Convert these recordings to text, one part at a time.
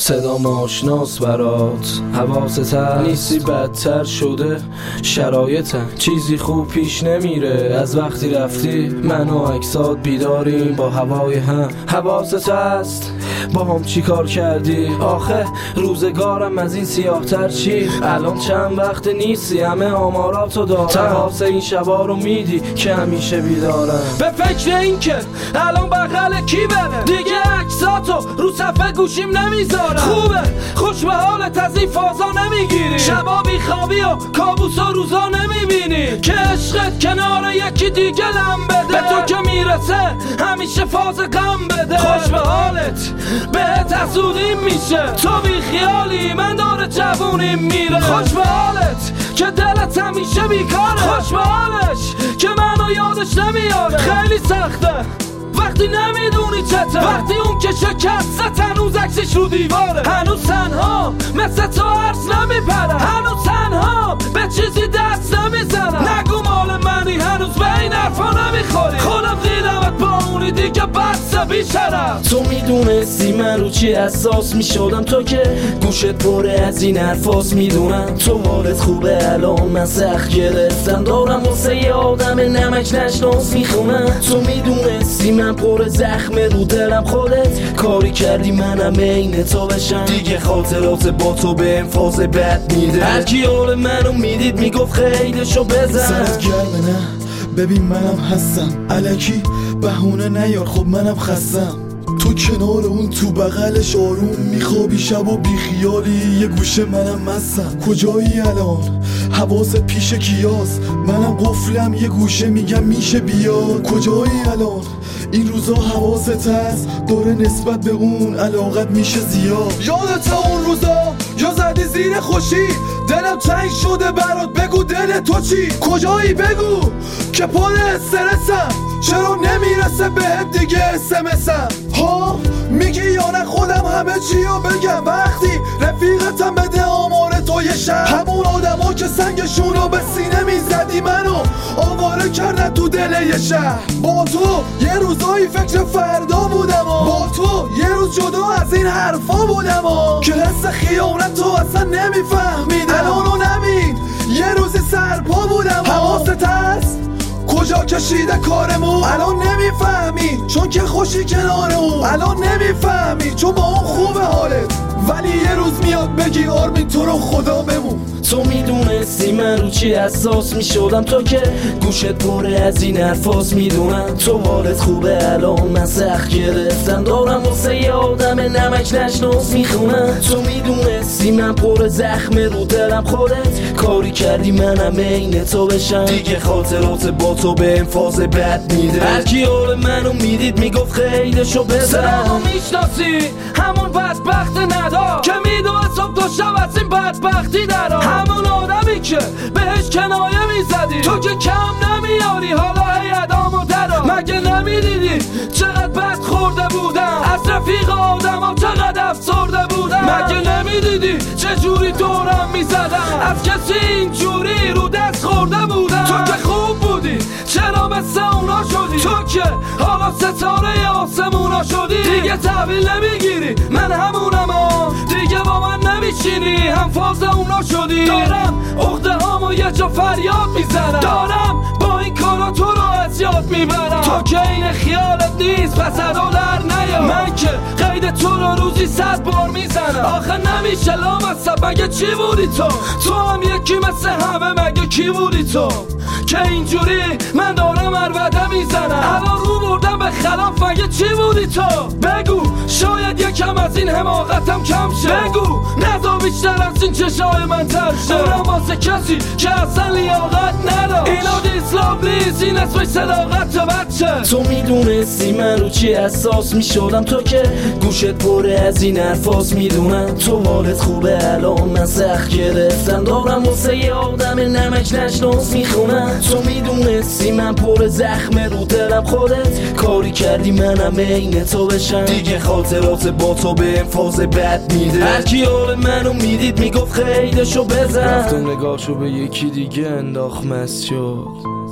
صدام آشناس برات، حواست هست نیستی بدتر شده شرایطم، چیزی خوب پیش نمیره از وقتی رفتی. من و اکسات بیداریم با هوای هم، حواست هست با هم چی کار کردی؟ آخه روزگارم از این سیاه تر چی؟ الان چند وقت نیستی همه آماراتو دارم، تماس این شبا رو میدی که همیشه بیدارم. به فکر این که الان بغل کی بره دیگه عکساتو رو صفحه گوشیم نمیذارم. خوبه خوش به حالت از این فازا نمیگیری، شبا بیخوابی و کابوس و روزا نمیبینی که عشقت کنار یکی دیگه لم بده، به تو که میرسه همیشه فاز غم بده. خوش به حالت بهت حسودیم میشه، تو بی خیالی من داره جوونیم میره. خوش به حالت که دلت همیشه بیکاره، خوش به حالش که منو یادش نمیاره. خیلی سخته وقتی نمیدونی چته، وقتی اون که شکست هنوز عکسش رو دیواره، هنوز تنها مثل تو عرض نمیپره، هنوز تنها به چیزی دست نمیزنم. نگو مال منی هنوز به این حرفا نمیخوری، خودم دیدمت با اونی دیگه بسه بیشرم. تو میدونستی من رو چی احساس میشدم، تو که گوشت پره از این حرفاس میدونم. تو حالت خوبه الان من سخت گرفتم، دارم واسه یه آدم نمک نشناس میخونم. تو میدونستی من پر زخم رو دلم، خودت کاری کردی منم عین تو بشم. دیگه خاطرات با تو به انفاز بد میده، هرکی حال منو میدید میگفت خیلیشو بزن. سرت گرمه نه ببین منم هستم، الکی بهونه نیار خب منم خستم. تو کنار اون تو بغلش آروم میخوابی شب و بیخیالی، یه گوشه منم مستم. کجایی الان حواست پیش کیاس، منم قفلم یه گوشه میگم میشه بیاد. کجایی الان این روزا حواست هست داره نسبت به اون علاقت میشه زیاد. یادت اون روزا یا زدی زیر خوشی، دلم تنگ شده برات بگو دل تو چی؟ کجایی بگو که پر استرسم، چرا نمیرسه بهت دیگه اسمسم؟ ها میگی یا نه خودم همه چیو بگم، وقتی رفیقتم بده آمار تو یه شب. همون آدما که سنگشونو به سینه میزدی منو آواره کردن تو دل یه شهر. با تو یه روزایی فکر فردا بودم با تو یه روز جدا از این حرفا بودم که حس خیانت تو اصلا نمیفهمیدم. الانو نمید یه روزی سرپا بودم. حواست هست کجا کشیده کارمون؟ الان نمیفهمی چون که خوشی کنار اون، الان نمیفهمی چون با اون خوبه حالت، ولی یه روز میاد بگی آرمین تو رو خدا بمون. تو میدونستی من رو چی احساس میشدم، تو که گوشت پره از این حرفاس میدونم. تو حالت خوبه الان من سخت گرفتم، دارم واسه یه آدم نمک نشناس میخونم. تو میدونستی من پر زخم رو دلم، خودت کاری کردی منم عین تو بشم. دیگه خاطرات با تو به انفاز بد میده، هرکی حال منو میدید میگفت خیلیشو بزن. سلامو میشناسی همون بدبخت ندار که میدونه صبح تا شب از این بدبختی درا، همون آدمی که بهش کنایه میزدی، تو که کم نمیاری حالا هی ادامو درا. مگه نمیدیدی چقدر بد خورده بودم، از رفیق آدما چقدر افسرده بودم. مگه نمیدیدی چجوری دورم میزدم، از کسی اینجوری رو دست خورده بودم. تو که خوب بودی چرا مثل اونا شدی، تو که حالا ستاره آسمونا شدی. دیگه تحویل نمیگیری من همونم دیگه با من نمیشینی، هم فاز اونا شدی. دارم عقده هامو یه جا فریاد میزنم، دارم با این کارا تو رو از یاد میبرم. تو که این خیالت نیست پس ادا در نیا، من که قید تو رو روزی 100 بار میزنم. آخه نمیشه لامصب مگه چی بودی تو هم یکی مثل همه مگه کی بودی تو که اینجوری من دارم عربده میزنم. الان رو بردم به خلاف مگه چی بودی تو؟ بگو شاید یکم از این حماقتم کم شه، بگو نزا بیشتر از این چشای من تر شه. دارم واسه کسی که اصلا لیاقت نداشت، اینا دیسلابلیز این اسمش صداقت بچه. تو میدونستی من رو چی احساس میشدم، تو که گوشت پره از این حرفاس میدونم. تو حالت خوبه الان من سخت گرفتم، دارم واسه یه آدم نمک نشناس میخونم. تو میدونستی من پر زخم رو دلم، خودت کاری کردی منم عین تو بشم. دیگه خاطرات با تو به انفاز بد میده، هرکی حال منو میدید میگفت خیلیشو بزن. رفت و نگاهشو به یکی دیگه انداخت مست شد.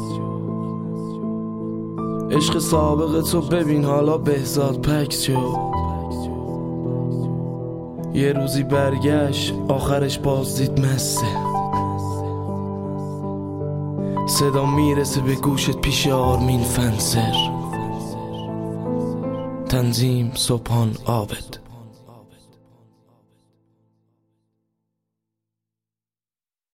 عشق سابق تو ببین حالا بهزاد پکس شد. یه روزی برگشت آخرش باز دید مسته. صدا میرسه به گوشت پیش آرمین فنسر. تنظیم صبحان عابد.